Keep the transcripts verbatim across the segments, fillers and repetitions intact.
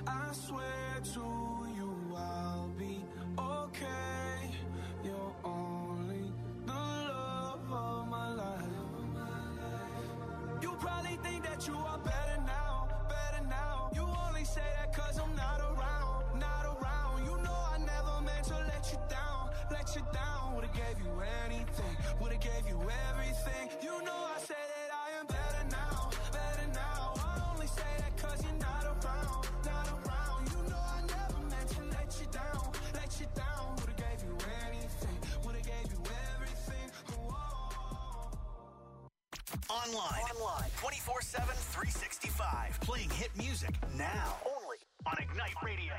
I swear to you I'll be okay. You're only the love of my life. You probably think that you are better now, better now. You only say that cause I'm not around, not around. You know I never meant to let you down, let you down. Would've gave you anything, would've gave you everything. You know I say that I am better now, better now. I only say that cause you're not around, not around. You know I never meant to let you down, let you down. Would've gave you anything, would've gave you everything. Whoa. Online, online, twenty-four seven, three sixty-five. Playing hit music now. Only on Ignite Radio.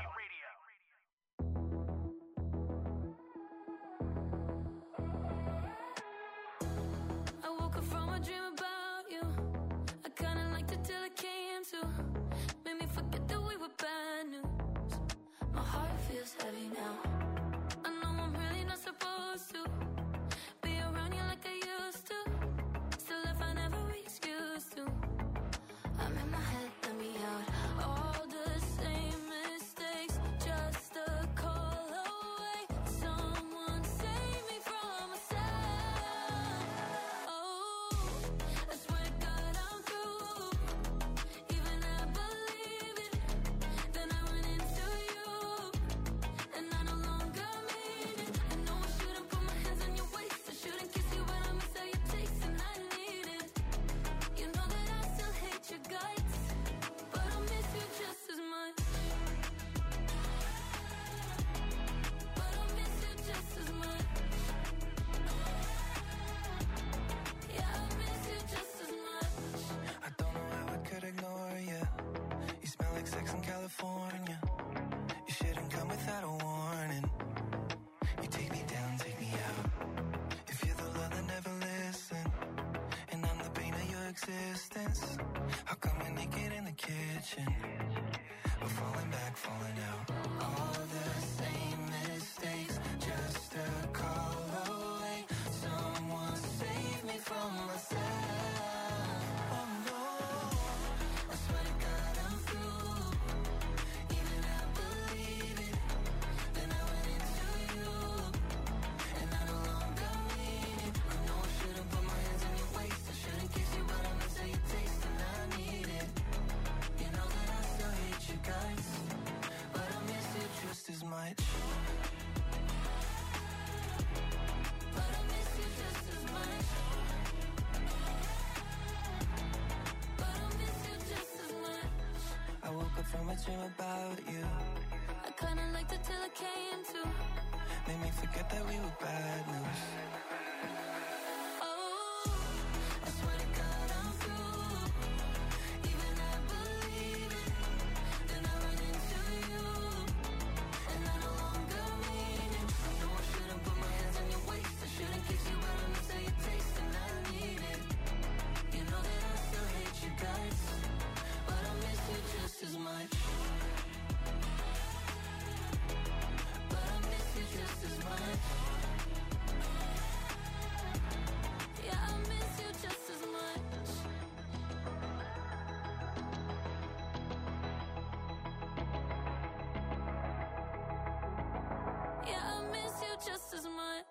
I woke up from a dream about you. I kinda liked it till it came to. Made me forget that we were bad news. My heart feels heavy now. I know I'm really not supposed to be around you like I used to. Still I find every excuse to. I'm in my head, let me out. All the same mistakes, just a call away. Someone save me from myself. Oh, I swear to God I'm through. Even I believe it. Then I run into you, and I no longer mean it. I know I shouldn't put my hands on your waist. I shouldn't kiss you, but I miss how you taste, and I need it. You know that I still hate your guts, but I miss you just as much. But I miss you just as much. Yeah, I miss you just as much. I don't know how I could ignore you. You smell like sex in California. You shouldn't come without a warning. You take me down, take me out. If you're the love that never listen, and I'm the pain of your existence, how come we're naked in the kitchen? We're falling back, falling out. All the same mistakes, just a call away. Someone save me from myself. Oh no, I swear to God I'm through. Even I believe it. Then I went into you, and I no longer mean it. I know I shouldn't put my hands on your waist. I shouldn't kiss you, but I miss how you taste, and I need it. You know that I still hate you guys, but I miss you just as much. But I miss you just as much. But I miss you just as much. I woke up from a dream about you. I kinda liked it till it came to. Made me forget that we were bad news. Oh, I swear to God I'm through. Even I believe it. Then I run into you, and I no longer mean it. I know I shouldn't put my hands on your waist. I shouldn't kiss you, but I miss how you taste, and I need it. You know that I still hate you guys, but I miss you just as much. But I miss you just as much. Yeah, I miss you just as much. Yeah, I miss you just as much.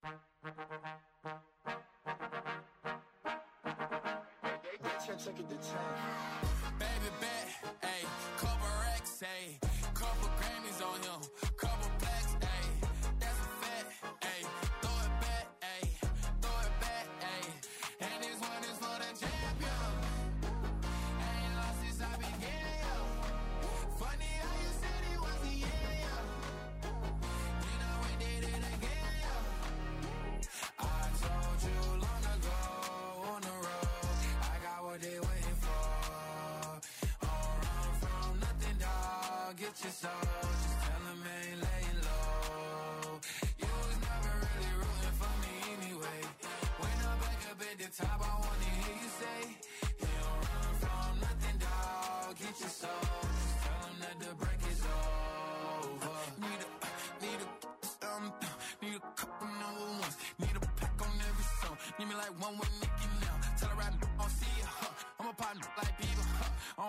Baby bet, ayy, couple racks, ayy, couple Grammys on him, couple blacks, ayy, that's a fact, ayy, throw it back, ayy, throw it back, ayy, and this one is for the champion. Ain't lost since I began, yo. Funny how you said it was the end, yo. Then I went did it again, yo. I told you long ago on the road, I got what they waiting for. Don't run from nothing, dog. Get your soul. Just tell them I ain't laying low. You was never really rooting for me anyway. When I'm back up at the top, I wanna hear you say, you don't run from nothing, dog. Get your soul. Just tell them that the break is over. Need a, need a, um, need a couple number ones. Need a pack on every song. Need me like one with Nicki now. Tell her I don't see it, huh? I'm a partner like Bieber, huh? I don't f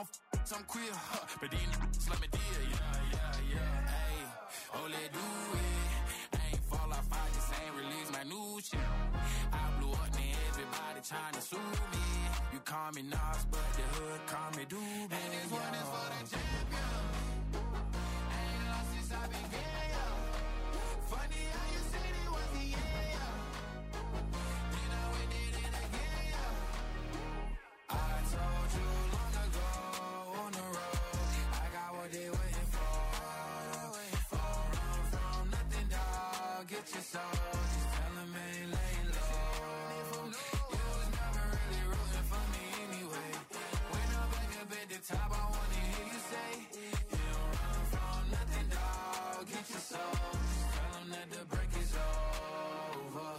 I'm queer, huh, but these niggas let me deal, yeah, yeah, yeah, ayy, oh, let's do it, I ain't fall off, I just ain't release my new shit, I blew up, and everybody trying to sue me, you call me Nas, but the hood call me Doobie, and this one is for the champion, I ain't lost since I began, yo, funny how you said it was the end, yo, then I went it in again, yo, I told you long ago, on the road, I got what they waiting for, don't run from nothing, dog, get your soul, just tell them ain't laying low, you was never really rooting for me anyway, when I'm back up at the top, I wanna hear you say, you don't run from nothing, dog, get your soul, just tell them that the break is over.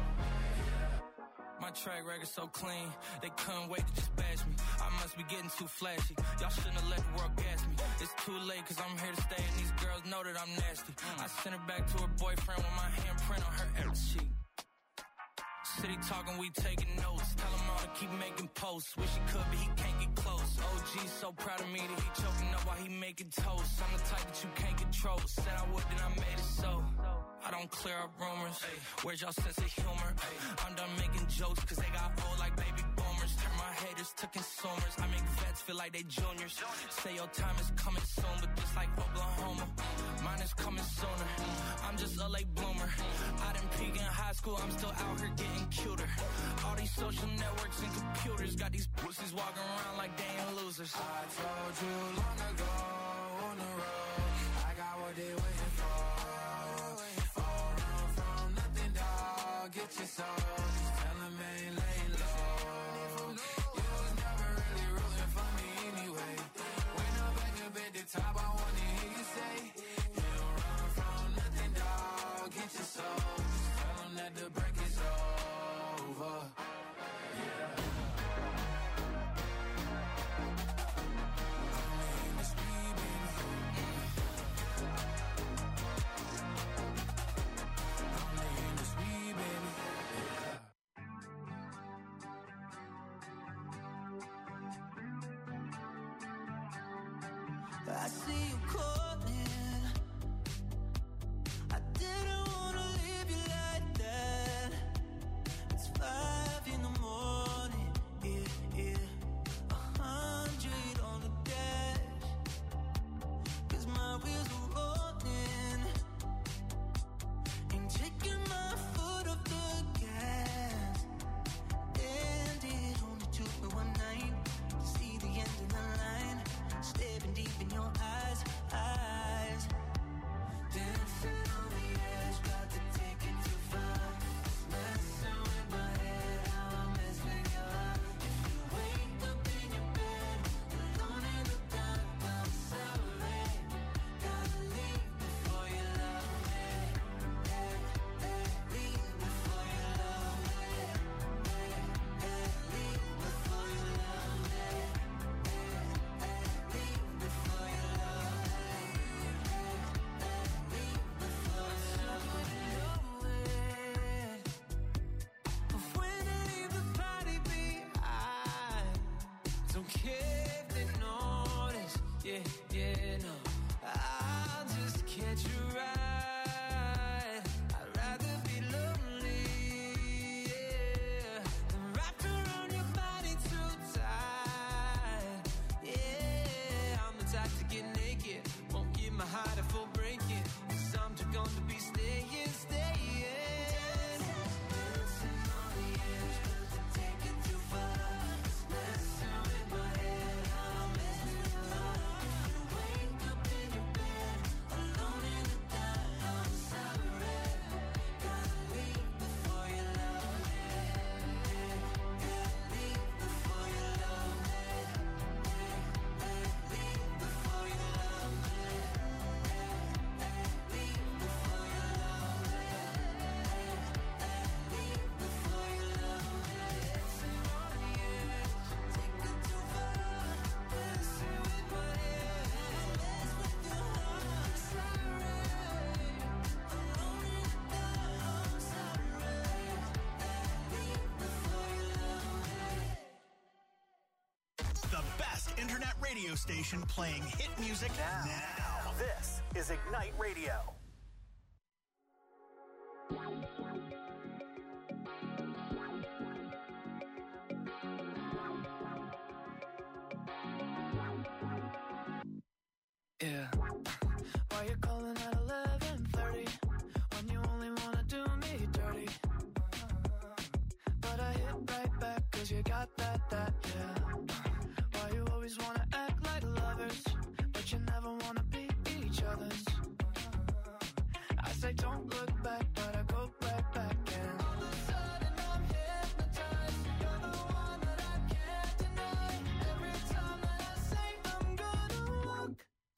My track record so clean, they couldn't wait to just bash me. I must be getting too flashy. Y'all shouldn't have let the world gas me. It's too late cause I'm here to stay and these girls know that I'm nasty. I sent her back to her boyfriend with my handprint on her ass cheek. City talking, we taking notes. Tell him all to keep making posts. Wish he could, but he can't get close. O G's so proud of me that he choking up while he making toast. I'm the type that you can't control. Said I would, then I made it so. I don't clear up rumors. Where's y'all sense of humor? I'm done making jokes cause they got old like baby boomers. Turn my haters to consumers. I make vets feel like they juniors. Say your time is coming soon, but just like Oklahoma, mine is coming sooner. I'm just a late bloomer. I didn't peak in high school, I'm still out here getting cuter. All these social networks and computers got these pussies walking around like they ain't losers. I told you long ago on the road, I got what they waiting for. Don't run from nothing, dog. Get your soul, just tell them ain't laying low. You was never really rooting for me anyway. When I'm back up at the top, I wanna hear you say, you don't run from nothing, dog. Get your soul, just tell them that the break is over. Yeah. I see you calling. I didn't wanna leave you like that. It's five in the morning, yeah, yeah. A hundred on the dash, cause my wheels are rolling. Ain't taking my foot off the gas. And it only took me one night to see the end of the line. Staring deep in your eyes, eyes. Dancing on the edge, about to take it too far. Messing with my head, how I mess with your heart. If you wake up in your bed, alone in the dark, I'm sorry. Gotta leave before you love me. Hey, hey, leave before you love me. Hey, hey, leave before you love me. Don't care if they notice, yeah, yeah, no. I'll just catch a ride. I'd rather be lonely, yeah, than wrapped around your body too tight. Yeah, I'm the type to get naked, won't give my heart a full breaking, cause I'm just gonna be staying, staying. Messing with my head, how I mess with your heart. If you wake up radio station playing hit music now. now. This is Ignite Radio. Yeah. Why you calling at eleven thirty when you only wanna do me dirty? But I hit right back cause you got that, that, yeah. Why you always wanna act like lovers, but you never wanna be each other's? I say don't look back, but I go right back and all of a sudden I'm hypnotized. You're the one that I can't deny. Every time that I say I'm gonna walk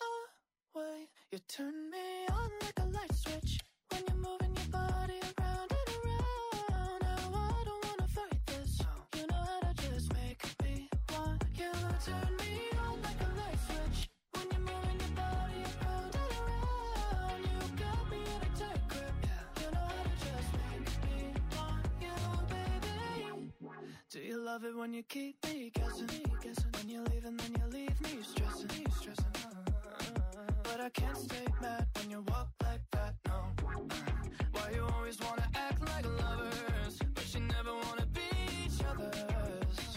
away, you turn me on like a light switch when you're moving your body around and around. Now I don't wanna fight this. You know how to just make me want you. Turn me on like a light switch when you're moving your body around and around. You got me in a tight grip. You know how to just make me want you, baby. Do you love it when you keep me guessing? When you leave and then you leave me stressing, stressing. But I can't stay mad when you walk like that, no. Why you always wanna act like lovers, but you never wanna be each other's?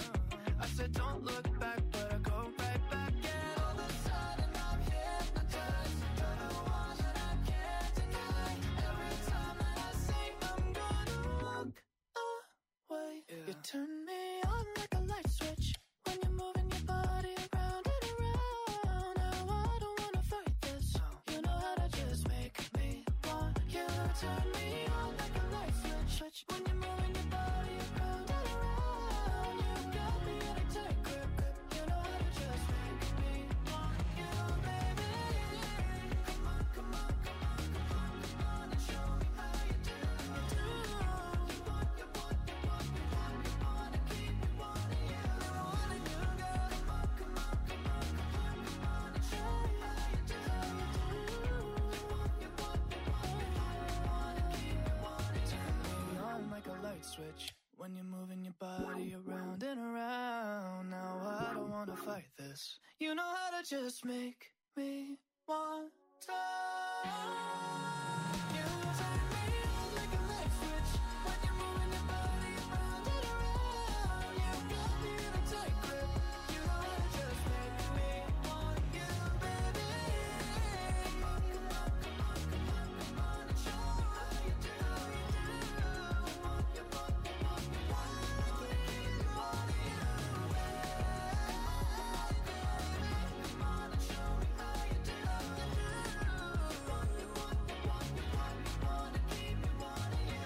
I said don't look back, but I go right back. And all of a sudden I'm hypnotized. You're the one that I can't deny. Every time that I say I'm gonna walk away, yeah. You turn me on like a light switch when you're moving your body around and around. Now I don't wanna fight this. You know how to just make me want you. Turn me on like a light switch when you're moving your body around and around. You got me in a tight grip. You know how to just make me want you, baby. Come on, come on, come on, come on, come on and show me how you do. You do. You want, you want, you want, you want, you want to keep me wanting you. Wanting you, girl. Come on, come on, come on, come on, come on and show me how you do. You want, you want, you want, you want, you want to keep me wanting you. Turn me on like a light switch when you're moving your body around and around. Now I don't wanna fight this. You know how to just make me want to. You turn me on like a light switch when you're moving your body around and around. You got me in a tight grip. You know how to just make me want you, baby. Come on, come on, come on, come on, come on and show me how you do. You want, you want, you want, you want, you want to keep me wanting you. Come on and show me how you do. You want, you want, you want, you want, you want to keep me wanting you.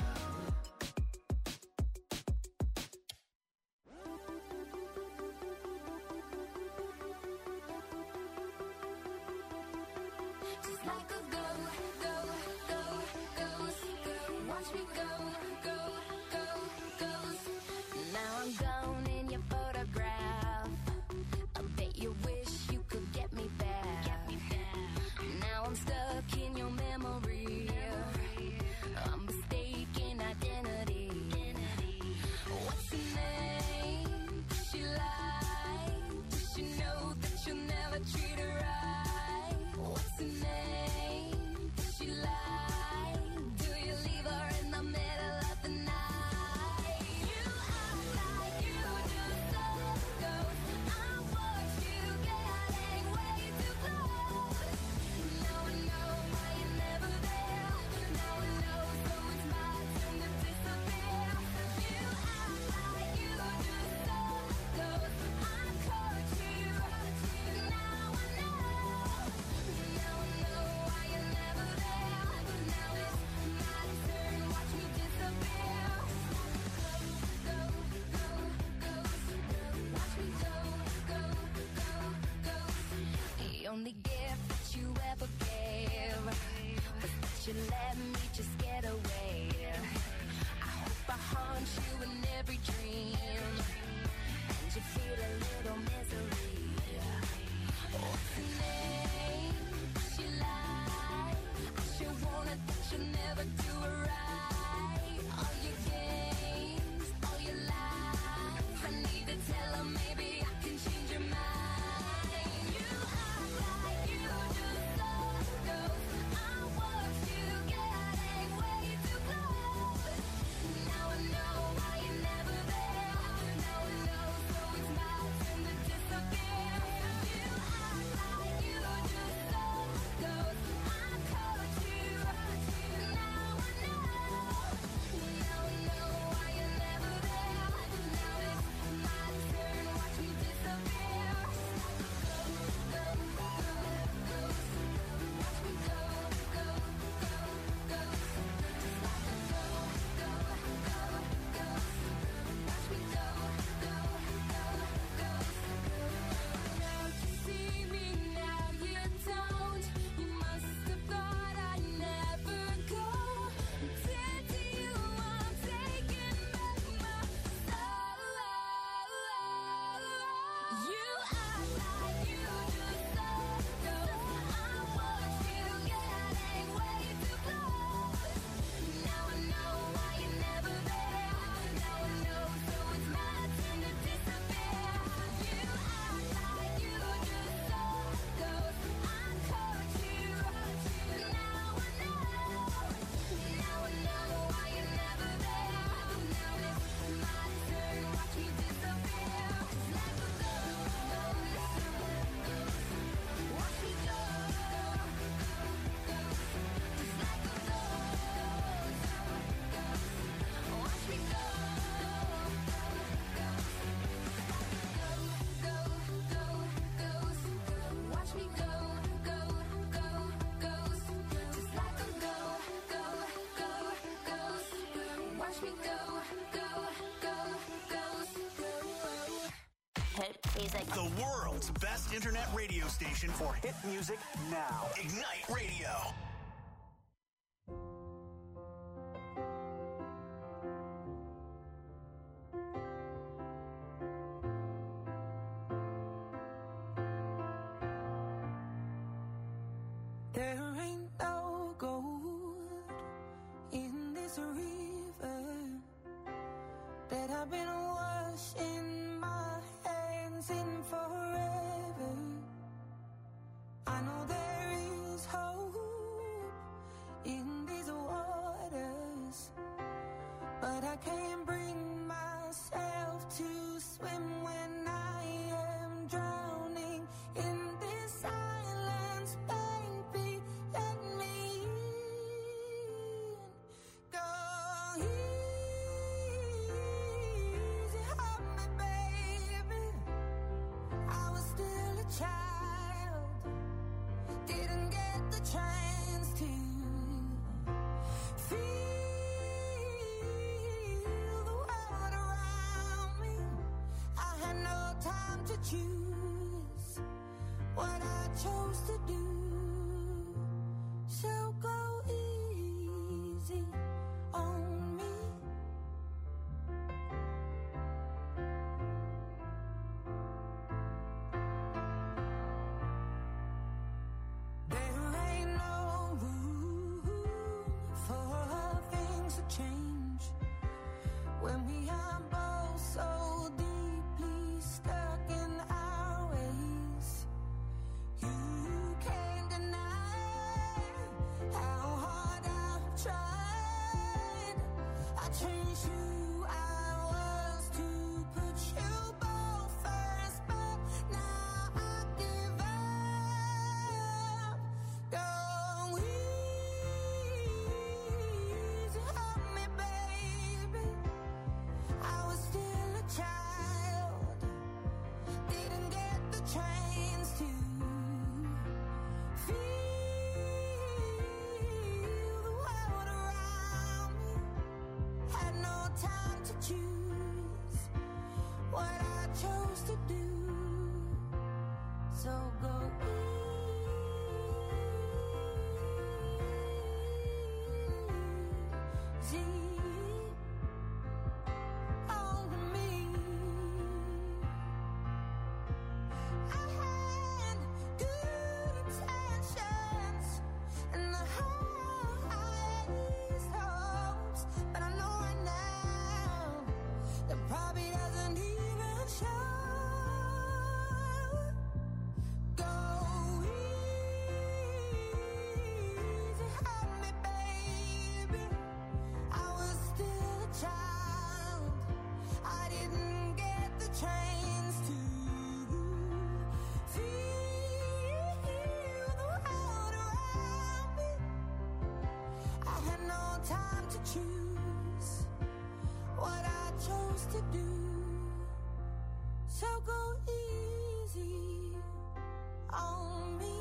Just like a go, go, go, goes, go. Watch me go, go, go, goes. Now I'm gone in your photograph. I bet you wish you could get me back. Now I'm stuck in your memory. I'm mistaken identity. What's her name? Does she lie? Does she know that you'll never treat her right? What's her name? Does she lie? Do you leave her in the middle of the night? You act like you just don't go. I watch you getting way too close. Now I know why you're never there. Now I know, so it's my turn to disappear. You act like you just don't go. I caught you. Now I know. Now I know why you're never there. Now it's my turn. Watch me disappear. Go, go, go, go. Watch me go, go, go, go. The only gift that you ever gave was that you let me just get away. I hope I haunt you in every dream, and you feel a little misery. What's her name? Does she lie? I sure wanted that you'll never do it right. All your games, all your lies. I need to tell her maybe I can change your mind. World's best internet radio station for hit music now. Ignite Radio. There ain't no gold in this river that I've been washing my hands in forever. I know there is hope in these waters, but I can't bring myself to swim when I am drowning in this silence. Baby, let me in. Go easy on me, baby. I was still a child, didn't get the chance to feel the world around me. I had no time to choose what I chose to do. So go easy on me. There ain't no room for things to change when we are both so deeply stuck in our ways. You can't deny how hard I've tried. I changed who I was to put you both first, but now I give up. Go easy on me, baby. I was still a child, didn't get the chance to feel the world around me. Had no time to choose what I chose to do. So go easy on me. I had good intentions and the highest hopes, but I know right now that probably doesn't even show. Go easy on me, baby. I was still a child, I didn't get the chance to feel the world around me. I had no time to choose what I chose to do. So go easy on me.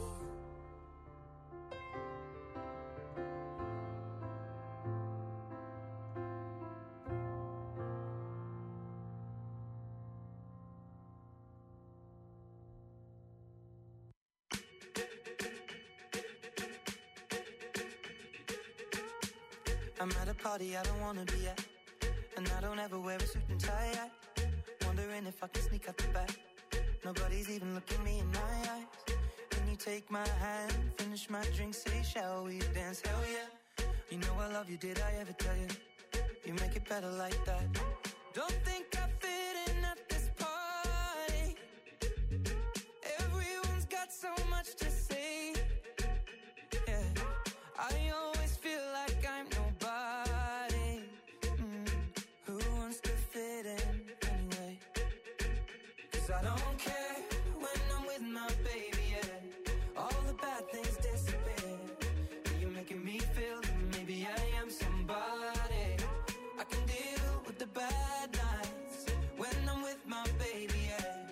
I'm at a party I don't wanna be at, and I don't ever wear a suit and tie. I wondering if I can sneak out the back. Nobody's even looking me in my eyes. Can you take my hand, finish my drink, say shall we dance? Hell yeah. You know I love you, did I ever tell you? You make it better like that. Don't think I fit in at this party. Everyone's got so much to say. Yeah, I always feel like I'm nobody. Mm. Who wants to fit in anyway? 'Cause I don't care when I'm with my baby, yeah. All the bad things disappear. You're making me feel that maybe I am somebody. I can deal with the bad nights when I'm with my baby, yeah.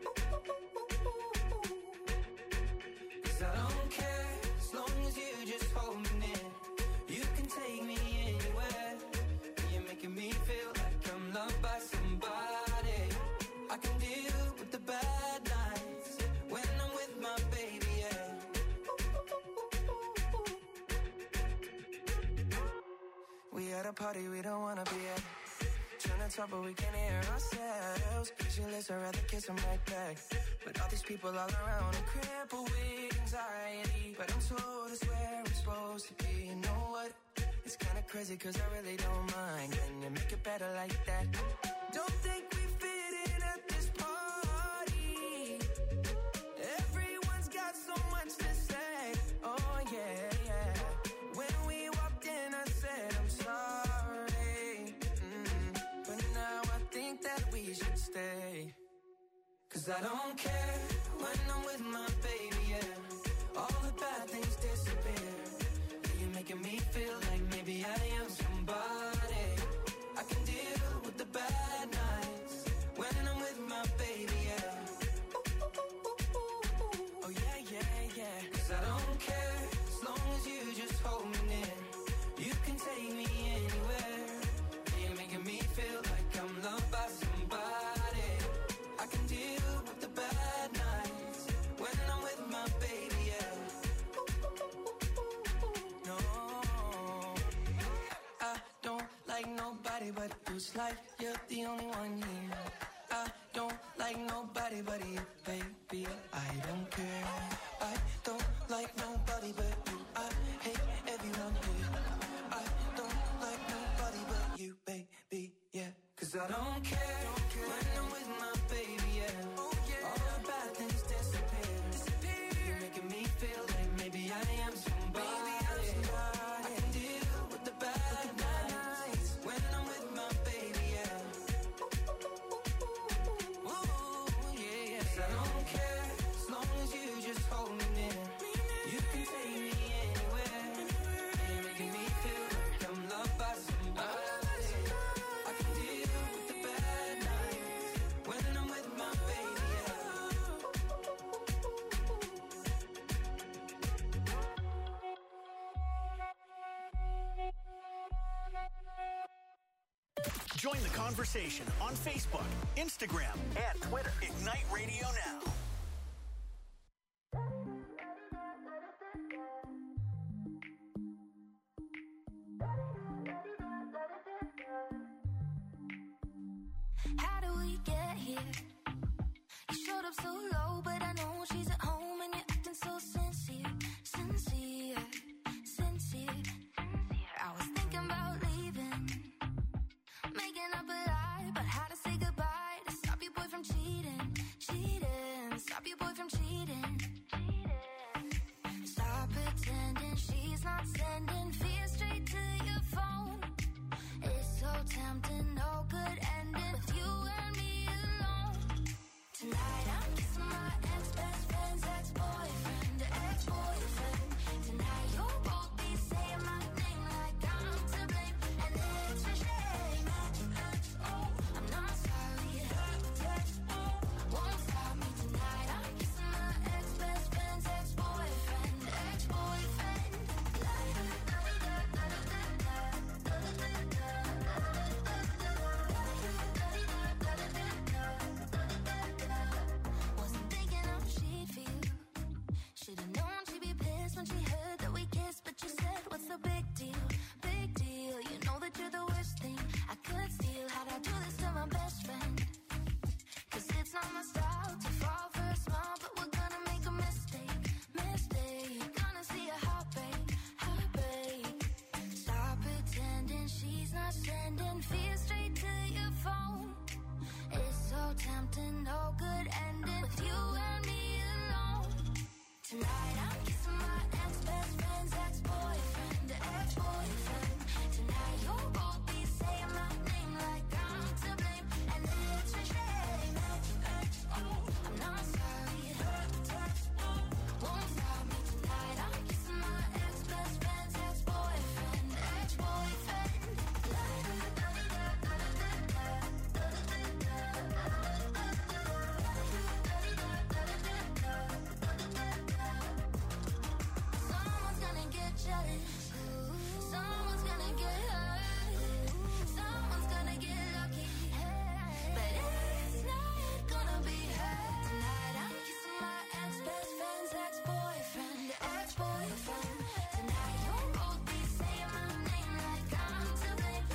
'Cause I don't care as long as you just hold me near. You can take me anywhere. You're making me feel like I'm loved by somebody. I can deal with the bad nights a party we don't wanna be at. Trying to talk but we can't hear ourselves. Pictureless, I'd rather kiss them right back. But all these people all around are crippled with anxiety. But I'm told it's where we're supposed to be. You know what? It's kinda crazy cause I really don't mind. Can you make it better like that? Don't think we fit in at this party. Everyone's got so much to say. Oh yeah, yeah. When we walked in I said I'm sorry. Mm. But now I think that we should stay. Cause I don't care when I'm with my baby, yeah. All the bad things disappear. You're making me feel like maybe I am somebody. I can deal with the bad nights when I'm with my baby, yeah. Oh yeah, yeah, yeah. Cause I don't care as long as you just hold me near. You can take me anywhere. You're making me feel like I'm loved by somebody. I can deal with the bad nights when I'm with my baby, yeah. No, I don't like nobody but you. It's like you're the only one here. I don't like nobody but you, baby. I don't care. I don't like nobody but you. I hate everyone here. I don't like nobody but you, baby, yeah. Cause I don't care when I'm with my baby, yeah. All the bad things disappear. You're making me feel like maybe I am somebody. I can deal with the bad nights when I'm with my baby, yeah. Ooh, yeah, yeah. 'Cause I don't care as long as you just hold me near. You can take me anywhere. You're making me feel like I'm loved by somebody. I can deal with the bad nights when I'm with my baby, yeah. Join the conversation on Facebook, Instagram, and Twitter. Ignite Radio Now. How do we get here? You showed up so low, but I know she's at home and you're acting so sincere, sincere, sincere. I was thinking about leaving, making up a lie about how to say goodbye to stop your boy from cheating, cheating, stop your boy from cheating. Stop pretending she's not sending fear straight to your phone. It's so tempting, no good ending with you and me alone. Tonight I'm kissing my ex-best friend's ex-boyfriend, ex-boyfriend. Tonight you'll both be saying my name like I'm to blame, and it's a shame. I'm not sorry. Won't stop me tonight. I'm kissing my ex-best friend's ex-boyfriend, ex-boyfriend. Wasn't thinking how she'd feel. Should've known she'd be pissed when she heard that we kissed, but you said, what's the big deal? Big deal. You know that you're the worst thing I could steal. How'd I do this to my best friend? Cause it's not my style to fall for a smile, but we're gonna make a mistake, mistake. Gonna see a heartbreak, heartbreak. Stop pretending she's not sending fear straight to your phone. It's so tempting, no good ending with you and me alone. Tonight I'm kissing my ex-best friend's ex-boyfriend, ex-boyfriend. Tonight you'll both be saying my name like I'm to blame, and it's a shame. I'm not sorry. Won't stop me tonight. I'm kissing my ex-best friend's ex-boyfriend, ex-boyfriend. Someone's gonna get jealous. Someone's gonna get hurt. Someone's gonna get lucky. But it's not gonna be her. Tonight I'm kissing my ex-best friend's ex-boyfriend, ex-boyfriend. Tonight you'll both be saying my name like I'm to blame,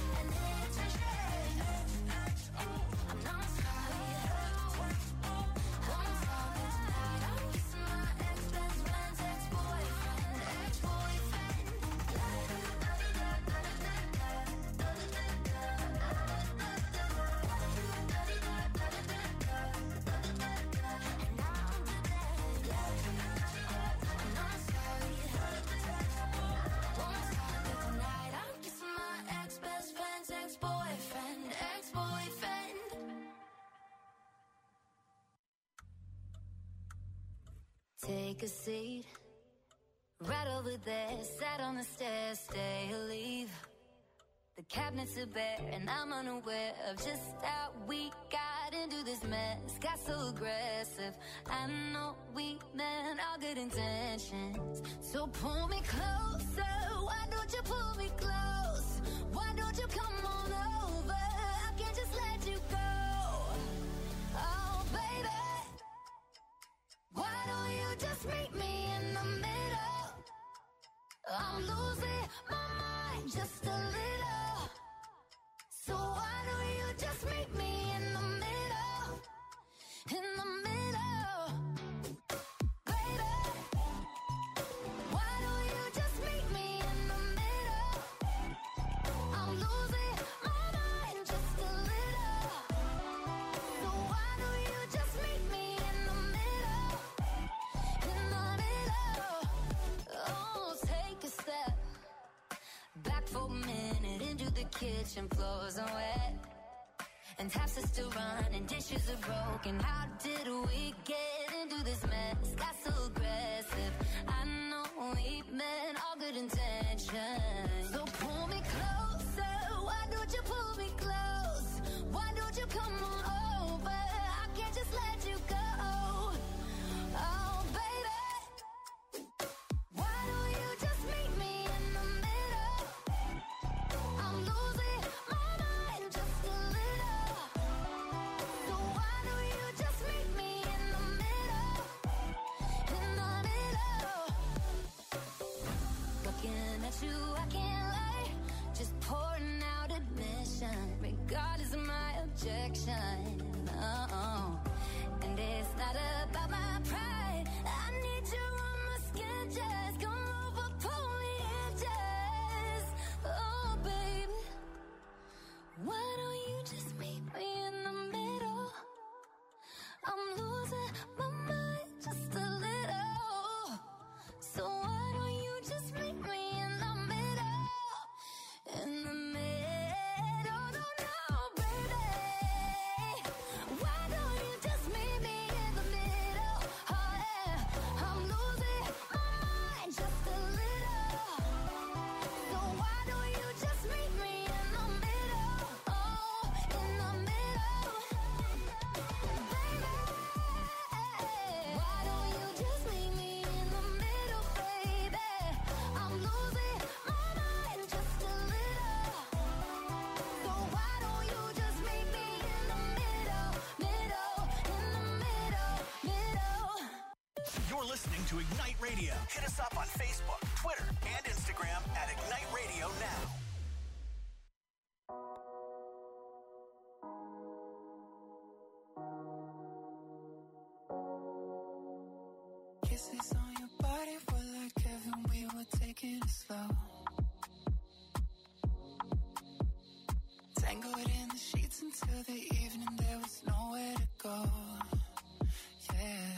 take a seat. Right over there, sat on the stairs, stay or leave. The cabinets are bare and I'm unaware of just how we got into this mess. Got so aggressive. I know we meant all good intentions. So pull me closer. Why don't you pull me close? Why don't you come on over? I can't just let you go. Oh, baby. Why don't you just meet me in the middle? I'm losing my mind just a little. So why don't you just meet me in the middle? In the middle. Baby. Why don't you just meet me in the middle? I'm losing my mind just a little. So why don't you just meet me in the middle? In the middle. Oh, take a step back for a minute into the kitchen, floors are wet and taps are still running, dishes are broken. How did we get into this mess? Got so aggressive. I know we meant all good intentions. So pull me closer. Why don't you pull me close? Why don't you come on over? I can't just let you go. Oh, baby. Why don't you just meet me in the middle? I'm losing my mind just a little. So why don't you just meet me in the middle? In the middle. Looking at you, I can't lie. Just pouring out admission, regardless of my objection. Oh, and it's not about my pride. I need you on my skin, just come over, pull me in, just. Oh, baby. Why don't you just meet me in the middle? I'm losing my mind just a little. So why don't you just meet me in the middle? In the middle, no, no, baby. Why don't you just meet me in the middle? Oh, yeah. I'm losing my mind just a little. So why don't you just meet me in the middle? Oh, in the middle. Baby. Why don't you just meet me in the middle, baby? I'm losing my mind just a little. So why don't you just meet me in the middle, middle, in the middle, middle. You're listening to Ignite Radio. Hit us up on Facebook, Twitter, and Instagram at Ignite Radio Now. Kisses on your body were like heaven, we were taking it slow. Tangled in the sheets until the evening, there was nowhere to go. Yeah.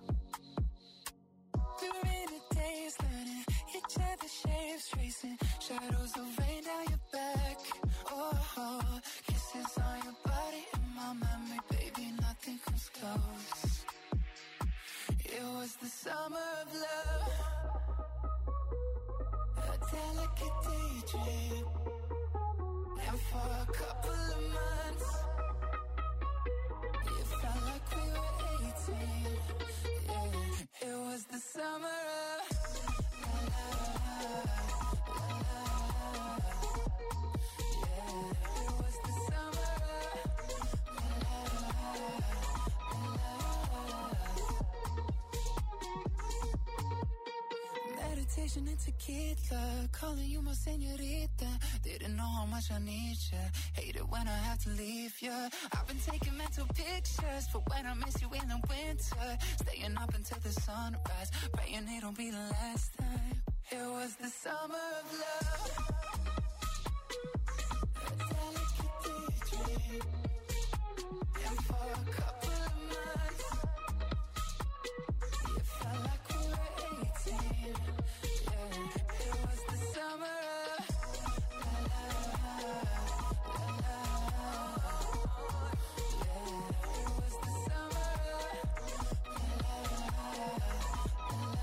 We were in a daze, learning each other's shapes, tracing shadows of rain down your back. Oh, kisses on your body in my memory, baby, nothing comes close. It was the summer of love, a delicate daydream. And for a couple of months, it felt like we were eighteen. Yeah, it was the summer of la la la, la la la. Yeah, it was the summer of la la la, la la. Meditation and tequila, calling you my señorita. Didn't know how much I need ya. Hate it when I have to leave ya. I've been taking mental pictures for when I miss you in the winter. Staying up until the sunrise, praying it'll be the last time. It was the summer of love, a delicate daydream. And for a couple of months, it felt like we were eighteen. Yeah, it was the summer of la la la, la la la. Yeah, it was the summer of la la la, la la la.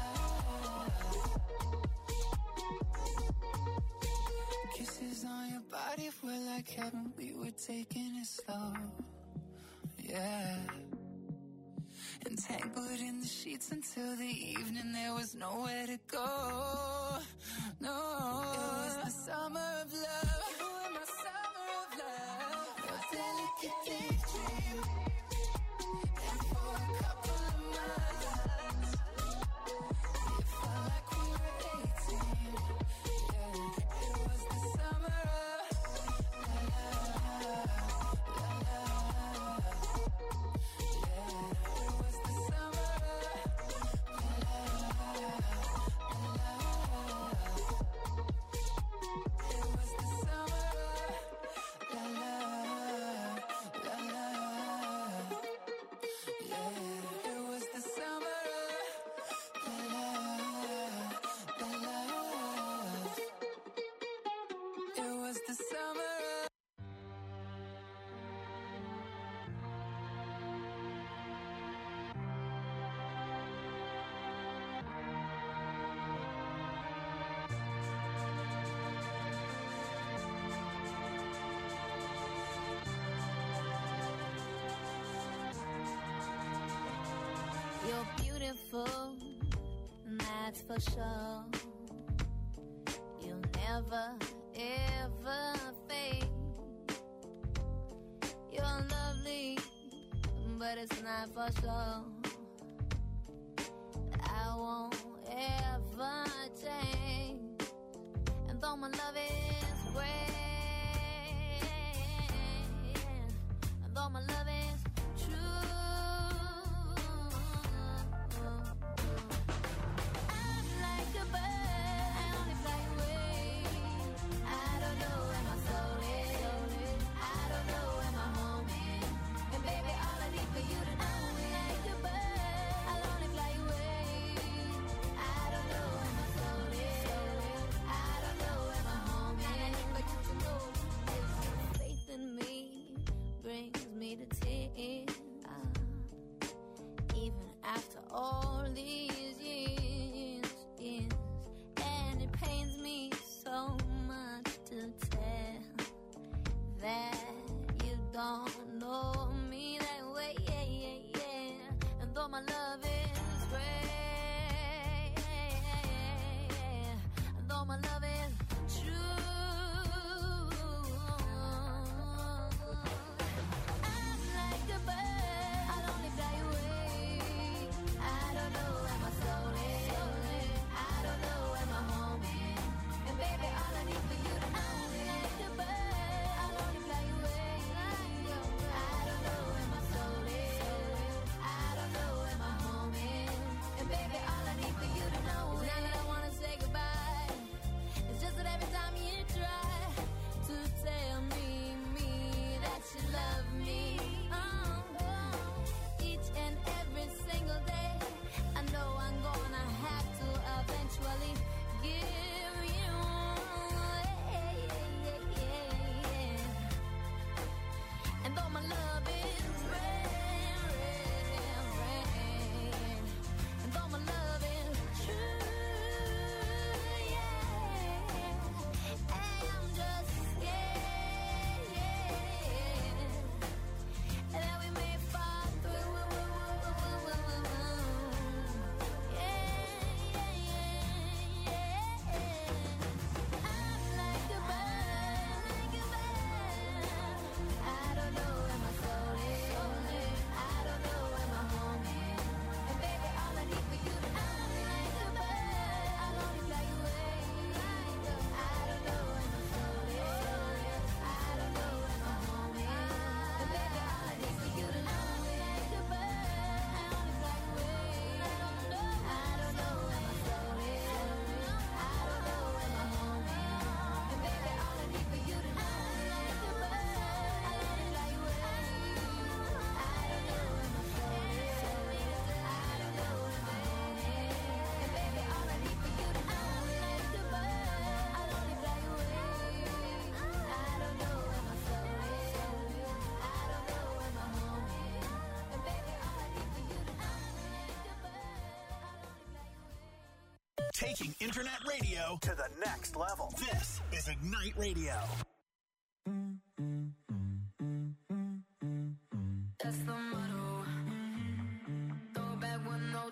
What if we're like heaven, we were taking it slow? Yeah. Entangled in the sheets until the evening, there was nowhere to go. No. It was the summer of love. You were my summer of love. Your delicate daydream. And for a couple of months, it felt like we were eighteen. Yeah. It was the summer of la la la la. Yeah. It was the summer of la la la la. It was the summer of la la la la. Yeah. It was the summer of la la la la. It was the summer of You're beautiful, that's for sure. You'll never, ever fade. You're lovely, but it's not for sure. I won't ever change. And though my love is great, and though my love is true, I'm like a bird, I only fly away. I don't know where my soul is, I don't know where my home is. And baby, all I need for you to know is like a bird, I'll only fly away. I don't know where my soul is, I don't know where my home is. And I need for you to know is faith in me brings me to tears. Even after all these years, years, and it pains me so much to tell that you don't know me that way, yeah, yeah, yeah. And though my love is great, and though my love is true, I'm like a bird, I'll only fly away. I don't know where my soul is, I don't know where my home is. And baby, all I need for you to know is like a bird, I'll only fly away. I don't know where my soul is, I don't know where my home is. And baby, all I need for you to know is now that I wanna say goodbye. It's just that every time you try to tell me, me that you love me, oh, each and every single day, I know I'm gonna have to eventually give you away. And though my love is rare, rare, rare, and though my love is true, yeah, I'm just scared, yeah, that we may fall through. Yeah, yeah, yeah, yeah. I'm like a bird, like a bird. I don't know where my soul is, I don't know where my home is. And baby, all I need for you to know is like a bird, I'll only fly away. I don't know where my soul is, I don't know where my home is. And baby, all I need for you to know is like a bird, I only fly away. I don't know, I don't know where my soul is, I don't know where my home is. And baby, all I need for you to know is like a bird, I'll only fly away. I don't know where my soul is, I don't know where my home is. And baby, all I need for you to know is like a bird, I'll only fly away. I don't know where my soul is, I don't know where my home is. And baby, all I need for you to know is like a bird, I'll only fly away. Taking internet radio to the next level. This is Ignite Radio.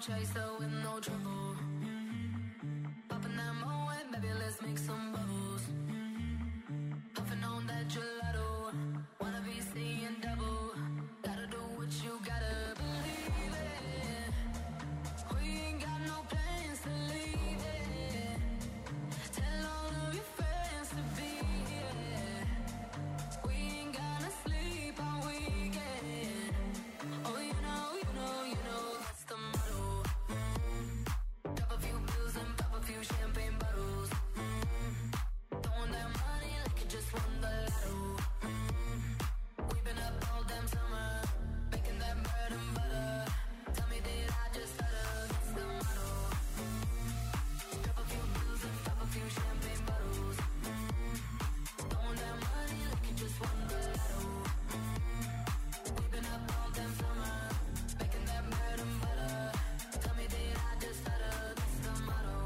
chaser with no trouble. Popping that moe, baby, let's make some bubbles. Puffing on that gelato, wanna be seeing double. Gotta do what you gotta believe it. We ain't got no plans to leave it. Tell all of your friends to be here. We ain't gonna sleep all weekend. Oh, you know, you know, you know, that's the motto. Drop a few pills and pop a few champagne bottles. Throwing that money like you just won the lotto. We've been up all damn summer, making that bread and butter. Tell me, did I just stutter? That's the motto. Drop a few pills and pop a few champagne bottles. Throwing that money like you just won the lotto. We've been up all damn summer, making that bread and butter. Tell me, did I just stutter? That's the motto.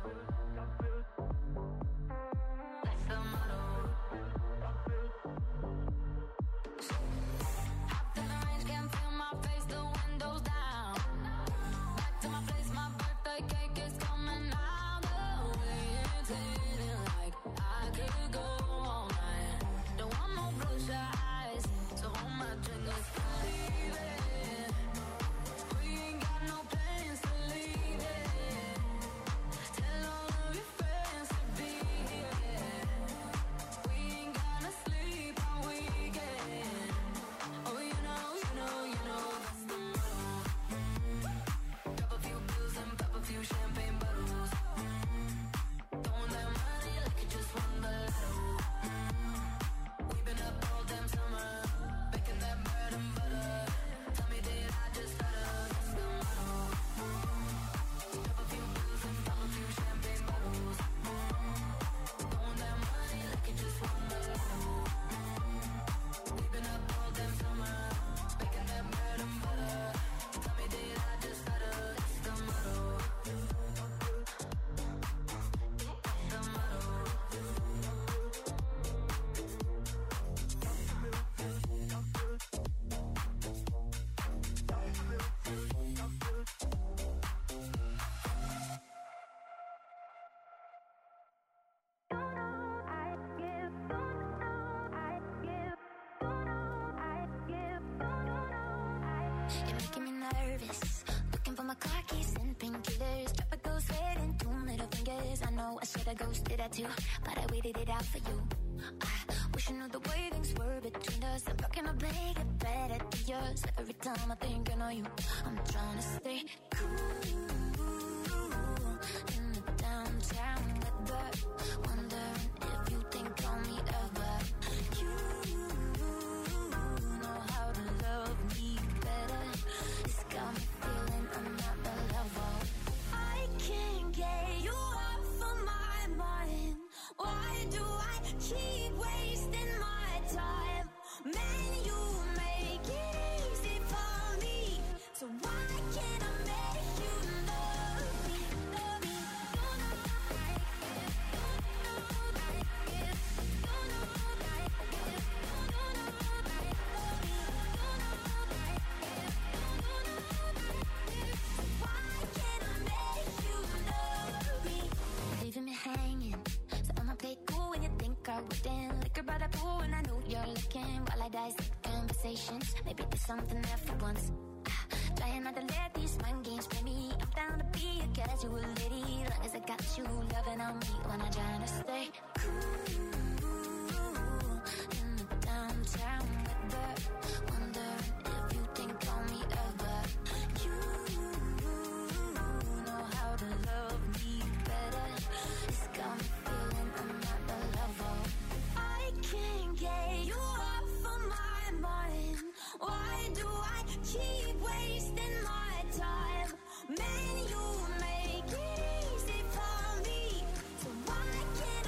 That's the motto. Hopped in the range, can't feel my face, the windows down. Back to my place, my birthday cake is coming out. The way it's hitting like I could go all night. Don't want no bloodshot eyes, so hold my drink, let's believe it. We ain't got no plans to leave it. Tell all of your friends to be here. We ain't gonna sleep all weekend. Oh, you know, you know, you know, that's the motto. Drop a few pills and pop a few champagne bottles. Throwing that money like you just won the lotto. We've been up all damn summer, making that bread and butter. Tell me, did I just stutter? That's the motto. Drop a few pills and pop a few champagne bottles. Throwing that money like you just won the lotto. We've been up all damn summer, making that bread and butter. Tell me, did I just stutter? That's the motto. That's the motto. You're making me nervous. Looking for my car keys and painkillers. Tropical sweat and two middle fingers. I know I should have ghosted that too, but I waited it out for you. I wish I knew the way things were between us. I'm fucking up big and better to yours. Every time I think I know you, I'm trying to stay cool in the downtown weather. Wondering if you think on me ever. You know how to love me better. It's got me feeling I'm not the level. I can't get you off of my mind. Why do I keep wasting my time? Man, you make it easy for me. So why can't I make you love me? Love me. Don't know like it. Don't know like it. Don't know like it. Don't know like love me. Don't know like it. Don't know like it. So why can't I make you love me? Leaving me hanging. So I'ma play cool when you think I wouldn't. Liquor by the pool and I know you're looking. While I dissect conversations, maybe there's something there for once. Ah, trying not to let these mind games play me. I'm down to be a casual lady, long as I got you loving on me when I'm trying to stay cool in the downtown weather. Wondering if you think on me ever. You know how to love me better. It's got me feeling I'm not the level. I can't get you off of my mind. Why do I keep wasting my time? Man, you make it easy for me. So why can't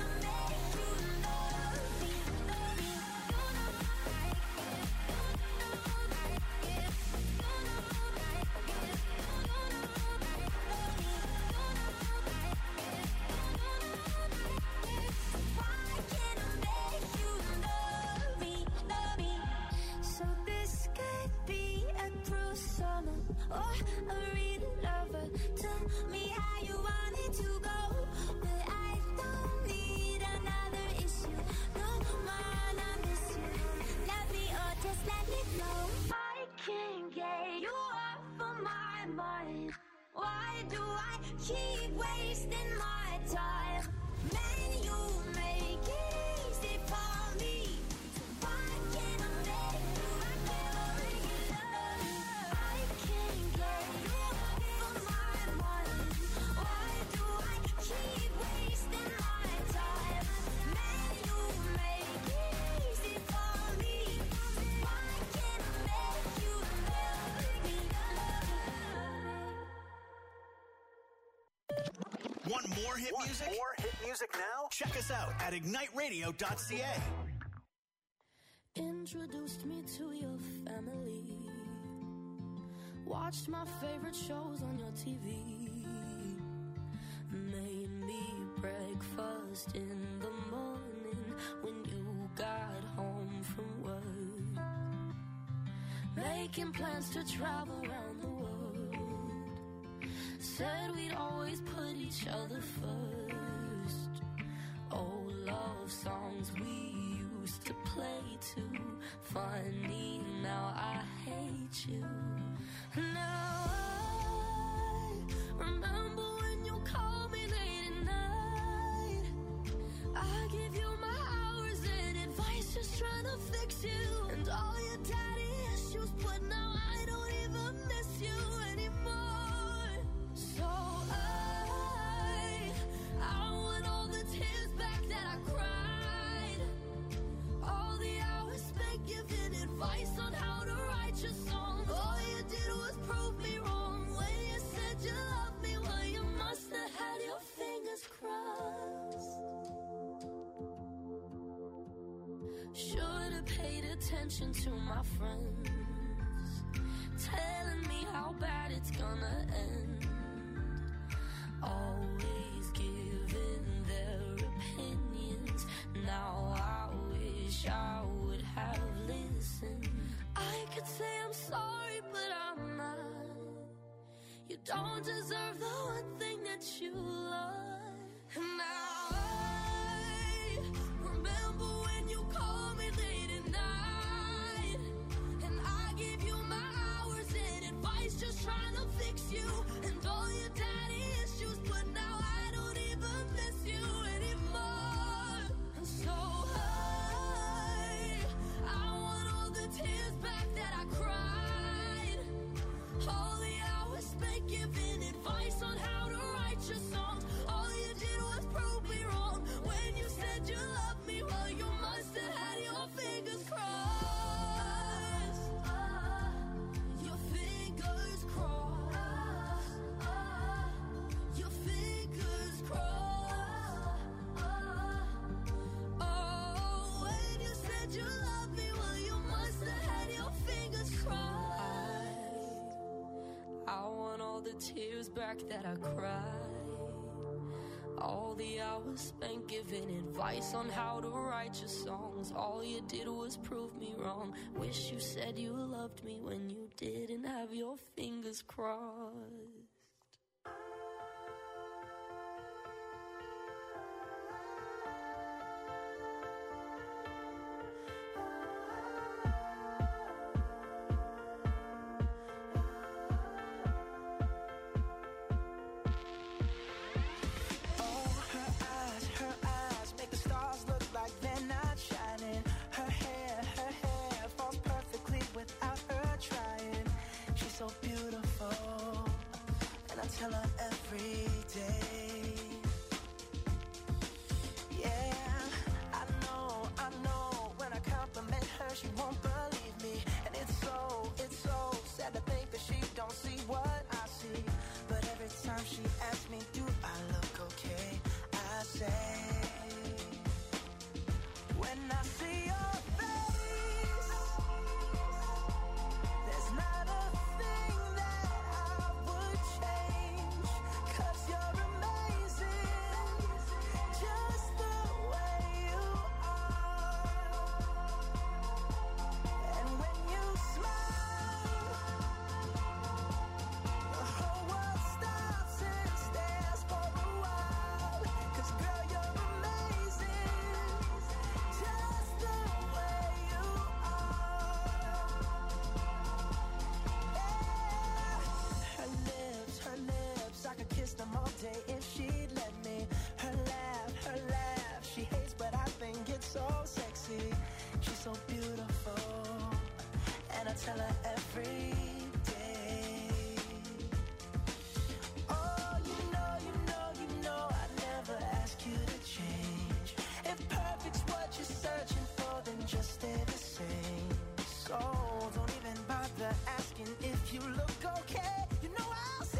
mind. Why do I keep wasting my time? Man, you make it easy for me. Why can't I make you love? I can't get you from my mind. Why do I keep wasting my time? Man, you make it easy for me. Why can't I make you love me? Want more hit Want music? more hit music now? Check us out at ignite radio dot c a. Introduced me to your family. Watched my favorite shows on your T V. Made me breakfast in the morning when you got home from work. Making plans to travel around the world. Said we'd always put each other first. Old love songs we used to play too. Funny, now I hate you. Now I remember when you called me late at night. I give you my hours and advice, just trying to fix you. And all your daddy issues, but now I don't even miss you anymore. So I, I want all the tears back that I cried. All the hours spent giving advice on how to write your songs. All you did was prove me wrong. When you said you loved me, well, you must have had your fingers crossed. Should have paid attention to my friends, telling me how bad it's gonna end. Always giving their opinions. Now I wish I would have listened. I could say I'm sorry, but I'm not. You don't deserve the one thing that you love. And now I remember when you called me late at night, and I gave you my hours and advice, just trying to fix you. And all your daddy issues, but now I don't even miss you anymore. And so I, I want all the tears back that I cried. All the hours spent giving advice on how to write your songs. All you did was prove me wrong. When you said you loved me, well, you must have had your fingers crossed. Your fingers crossed. Your fingers crossed. Oh, when you said you loved me, well, you must have had your fingers crossed. I want all the tears back that I cried. All the hours spent giving advice on how to write your songs. All you did was prove me wrong. Wish you said you loved me when you didn't have your fingers crossed. Oh, her eyes, her eyes make the stars look like they're not shining. Her hair, her hair falls perfectly without her trying. She's so beautiful. tell her every day. Oh, you know, you know, you know I'd never ask you to change. If perfect's what you're searching for, then just stay the same. So don't even bother asking if you look okay. You know I'll say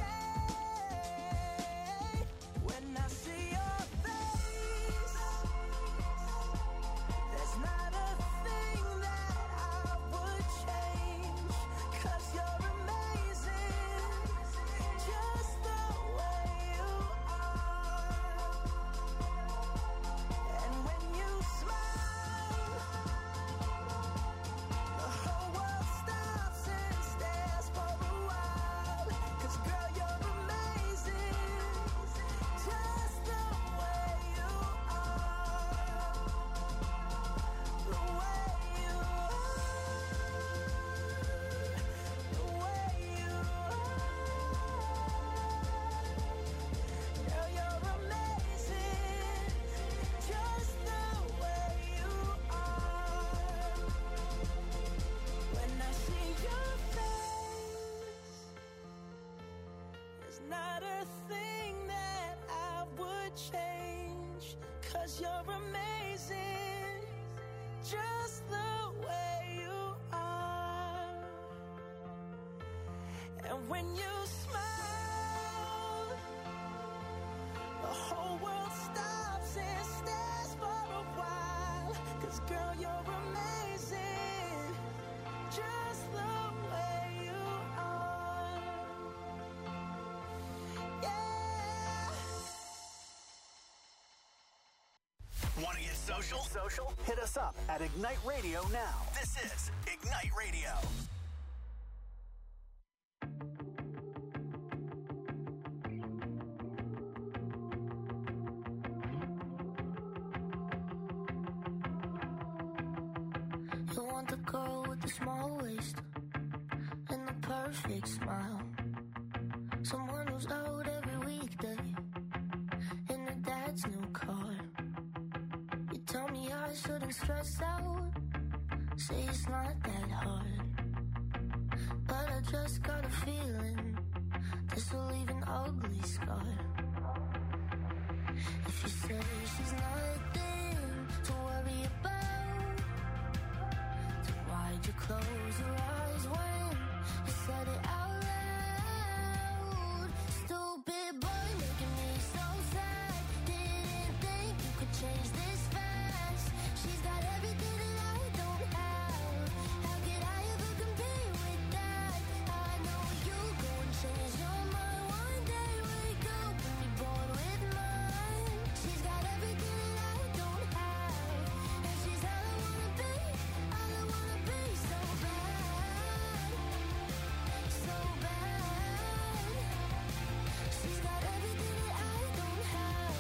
when I see your face, there's not a thing that I would change, 'cause you're amazing, just the way you are. And when you smile, the whole world stops and stares for a while, 'cause girl, you're amazing, just the way you are. The way you are, the way you are. Girl, you're amazing, just the way you are. When I see your face, there's not a thing that I would change, 'cause you're amazing, just the way you are. And when you smile, the whole world stops and stares for a while, 'cause girl, you're amazing, just the way you are. Yeah. Want to get social? Social? Hit us up at Ignite Radio now. This is Ignite Radio. You want the girl with the small waist and the perfect smile. Someone who's out every weekday in her dad's new car. You tell me I shouldn't stress out, say it's not that hard. But I just got a feeling this will leave an ugly scar. If you say she's nothing to worry about, then why'd you close your eyes when you said it out loud? Stupid boy making me so sad. Didn't think you could change this fast. She's got everything that I don't have. How could I ever compete with that? I know you go and change your mind one day. Wake up and be bored with mine. She's got everything that I don't have, and she's all I wanna be, all I wanna be. So bad, so bad. She's got everything that I don't have.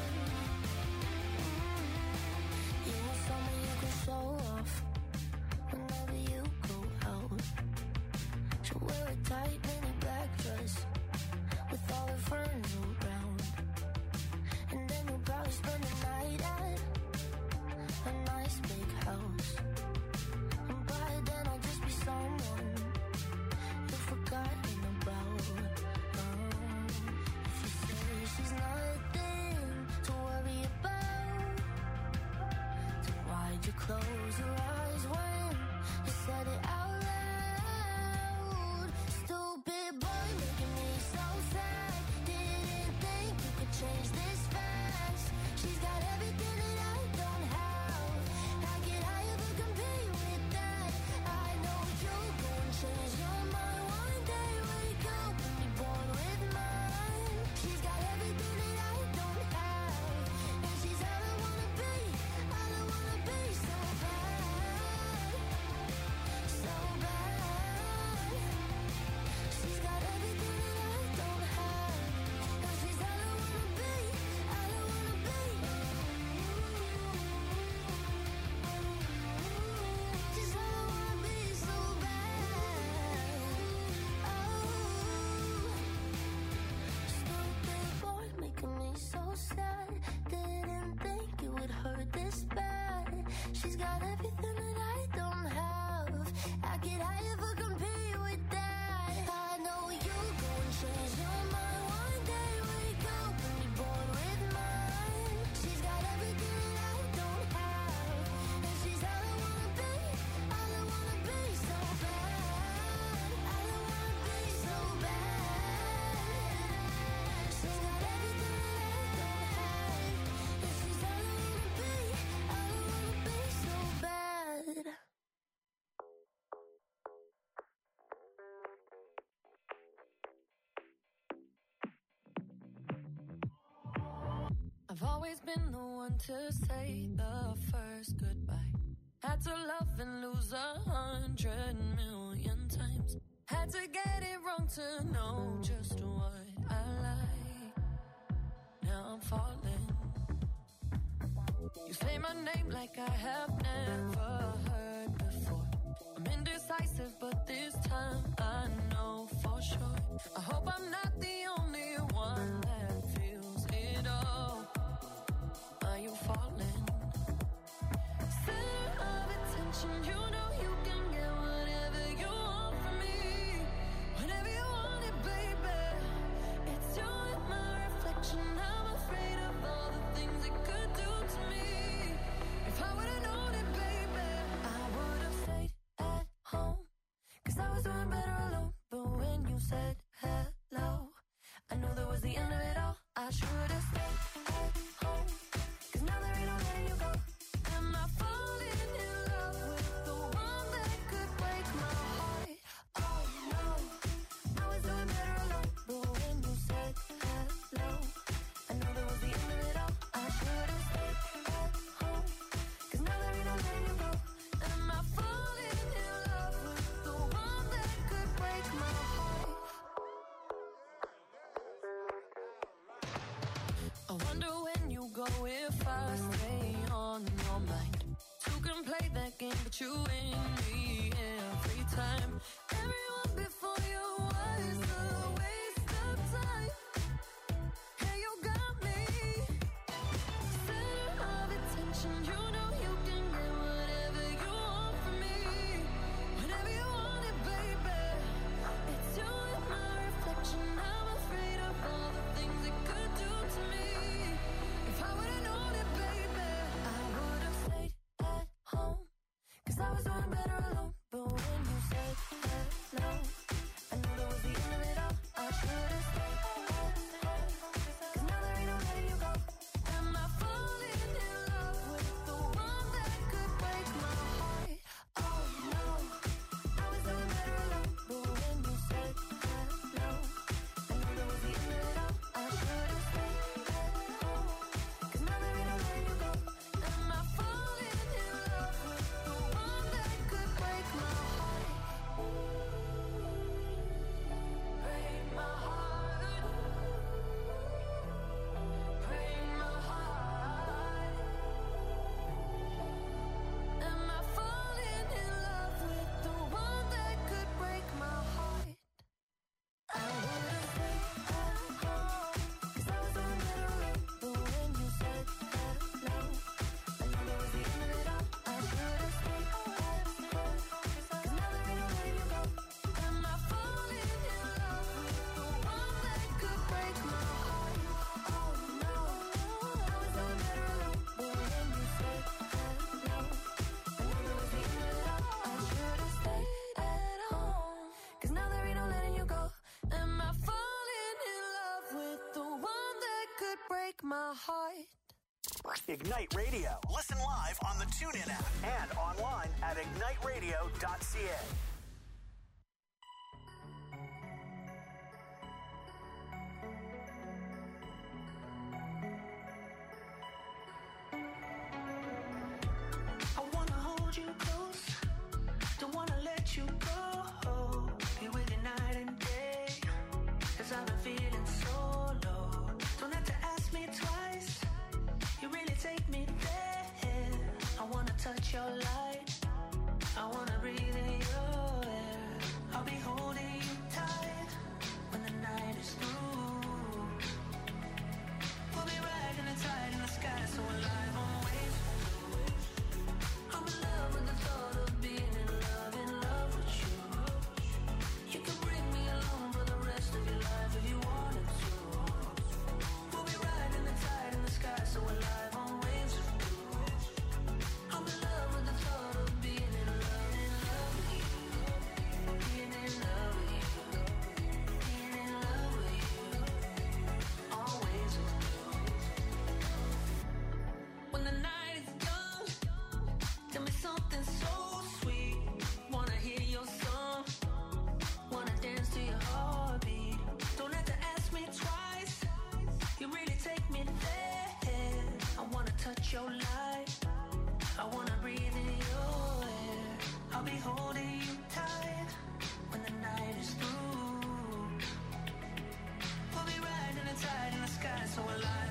You want someone you can show off whenever you go out. She'll wear a tight mini black dress with all her friends around, and then you'll probably spend the night at a nice big house. And by then I'll just be someone you've forgotten about. Um, if you say she's nothing to worry about, then why'd you close your eyes when you said it out loud? Stupid boy making me so sad. Didn't think you could change this fast. She's got everything that I don't have. How could I ever compete with that? I know you'll go and change your mind one day. Wake up and be bored with mine. She's got everything that I don't have, and she's all I wanna be, all I wanna be. So bad, so I've always been the one to say the first goodbye. Had to love and lose a hundred million times. Had to get it wrong to know just what I like. Now I'm falling. You say my name like I have never heard before. I'm indecisive, but this time I know for sure. I hope I'm not the only one that feels it all. Are you falling? Center of attention, you know you can get whatever you want from me. Whenever you want it, baby. It's you and my reflection. I'm afraid of all the things it could do to me. If I would've known it, baby, I would've stayed at home. Cause I was doing better alone. But when you said hello, I knew that was the end of it all. I should've stayed at home. Cause now there ain't no letting you go. Am I falling in love with the one that could break my heart? Oh no, I was doing better alone. But when you said hello, I knew that was the end of it all. I should've stayed at home. Cause now there ain't no letting you go. Am I falling in love with the one that could break my heart? I wonder when you go if I stay on your mind. Two can play that game, but you win me every time. Everyone before you was a waste of time. Hey, you got me. Center of attention, you know you can get whatever you want from me. Whenever you want it, baby. It's you and my reflection. I'm afraid of all the things it could do to me. If I would've known it, baby, I would've stayed at home. Cause I was doing better alone. But when you said hello, I knew that was the end of it all. I should've stayed at home. Cause now there ain't no letting you go. Am I falling in love with the one that could break my heart? Oh no, I was doing better alone. But when you said hello, I knew that was the end of it all. I should've stayed at home. Cause now there ain't no letting you go. Am I falling in love with the one that could break my heart? Break my heart. Break my heart. Am I falling in love with the one that could break my heart? I would've stayed at home. Cause I was doing better alone. But when you said hello, I knew that was the end of it all. I should've stayed at home. Cause now there ain't no letting you go. Am I falling in love with the one that could break my heart? Oh no, I was doing better alone. But when you said hello, I knew that was the end of it all. I should've stayed at home. Cause now there ain't no letting you go. Am I falling in love with the one that could break my heart? Ignite Radio. Listen live on the TuneIn app and online at ignite radio dot c a. I wanna hold you close, don't wanna let you go. Be with you night and day, cause I've been feeling so low. Don't have to ask me twice, you really take me there. I wanna touch your light, I wanna breathe in your air. I'll be holding you tight when the night is through. We'll be riding the tide in the sky, so alive on waves. I'm in love with the thought of being in love, in love with you. You can bring me along for the rest of your life if you wanted to. We'll be riding the tide in the sky, so alive on waves of blue. I'm in love with the thought catch your light. I wanna breathe in your air. I'll be holding you tight when the night is through. We'll be riding the tide in the sky so alive.